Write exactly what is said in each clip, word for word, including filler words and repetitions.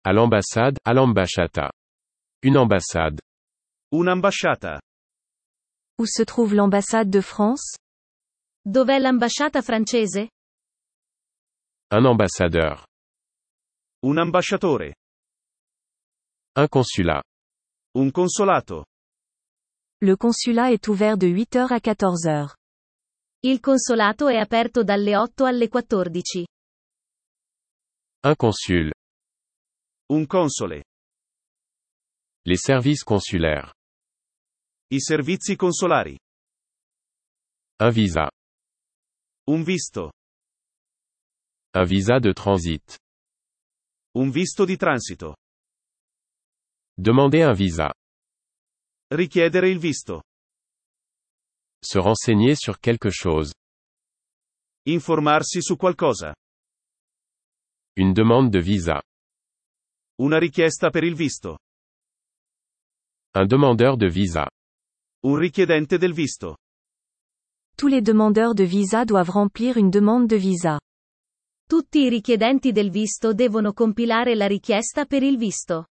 À l'ambassade, à l'ambasciata. Une ambassade. Un'ambasciata. Où se trouve l'ambassade de France? Dov'è l'ambasciata francese? Un ambassadeur. Un ambasciatore. Un consulat. Un consolato. Le consulat est ouvert de huit heures à quatorze heures. Il consolato è aperto dalle otto alle quattordici. Un consul. Un console. Les services consulaires. I servizi consolari. Un visa. Un visto. Un visa de transit. Un visto di transito. Demander un visa. Richiedere il visto. Se renseigner sur quelque chose. Informarsi su qualcosa. Une demande de visa. Una richiesta per il visto. Un demandeur de visa. Un richiedente del visto. Tous les demandeurs de visa doivent remplir une demande de visa. Tutti i richiedenti del visto devono compilare la richiesta per il visto.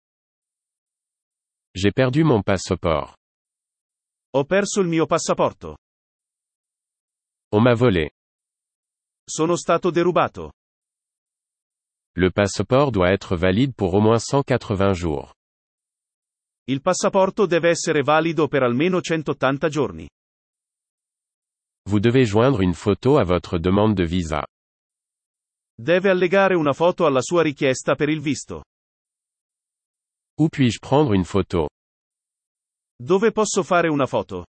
J'ai perdu mon passeport. Ho perso il mio passaporto. On m'a volé. Sono stato derubato. Le passeport doit être valide pour au moins cent quatre-vingts jours. Il passaporto deve essere valido per almeno centottanta giorni. Vous devez joindre une photo à votre demande de visa. Deve allegare una foto alla sua richiesta per il visto. Où puis-je prendre une photo? Dove posso fare una foto?